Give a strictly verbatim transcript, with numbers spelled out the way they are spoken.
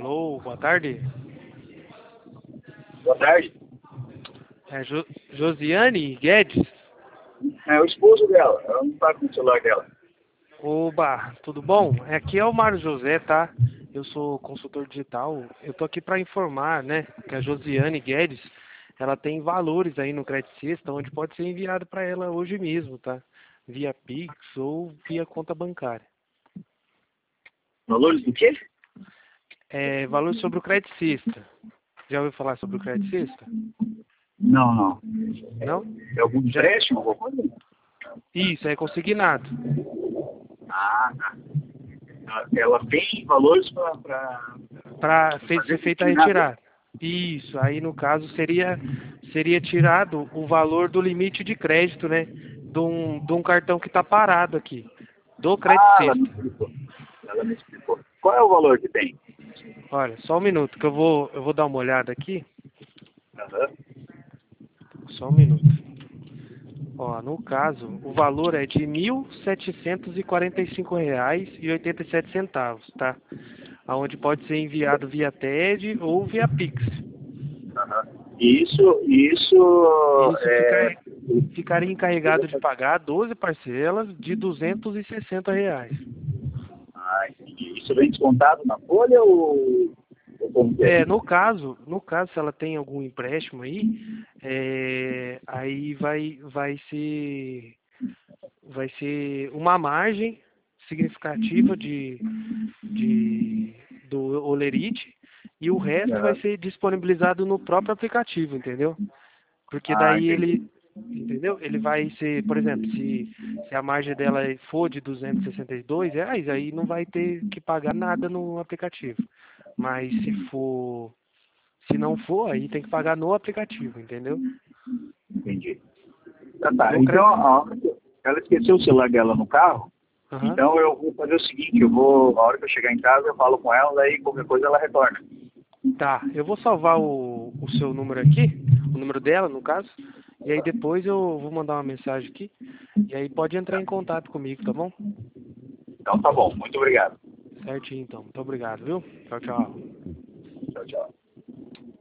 Alô, boa tarde. Boa tarde. É Jo- Josiane Guedes? É o esposo dela. Ela não tá com o celular dela. Oba, tudo bom? Aqui é o Mário José, tá? Eu sou consultor digital. Eu tô aqui para informar, né, que a Josiane Guedes, ela tem valores aí no Credit Sexta, onde pode ser enviado para ela hoje mesmo, tá? Via Pix ou via conta bancária. Valores do quê? É, valores sobre o Credit Sexta. Já ouviu falar sobre o Credit Sexta? Não, não. Não? É algum Já... empréstimo, alguma coisa? Isso, é consignado. Ah, tá. Ela ela tem valores para Para ser fazer feita a consignado? retirada. Isso, aí no caso seria seria tirado o valor do limite de crédito, né? De um, de um cartão que está parado aqui, do Credit Ah, ela me Sexta. explicou. Ela me explicou. Qual é o valor que tem? Olha, só um minuto que eu vou eu vou dar uma olhada aqui. Aham. Só um minuto. Ó, no caso, o valor é de mil setecentos e quarenta e cinco reais e oitenta e sete centavos, tá? Aonde pode ser enviado via T E D ou via Pix. Aham. Isso, isso Isso é. fica, ficaria encarregado de pagar doze parcelas de duzentos e sessenta reais. Ah, entendi. Isso vem descontado na folha ou, ou como que é? É, no caso, no caso, se ela tem algum empréstimo aí, é, aí vai, vai ser, vai ser uma margem significativa de, de, do Olerite e o resto vai Aham. ser disponibilizado no próprio aplicativo, entendeu? Porque Ah, daí entendi. ele, entendeu? Ele vai ser, por exemplo, se, se a margem dela for de duzentos e sessenta e dois reais, aí não vai ter que pagar nada no aplicativo. Mas se for, se não for, aí tem que pagar no aplicativo, entendeu? Entendi. Tá, tá. Do Então, crédito. a hora que ela esqueceu o celular dela no carro, Aham. então eu vou fazer o seguinte, eu vou, a hora que eu chegar em casa, eu falo com ela, daí qualquer coisa ela retorna. Tá, eu vou salvar o, o seu número aqui, o número dela, no caso, e aí depois eu vou mandar uma mensagem aqui, e aí pode entrar em contato comigo, tá bom? Então tá bom, muito obrigado. Certinho, então. Muito obrigado, viu? Tchau, tchau. Tchau, tchau.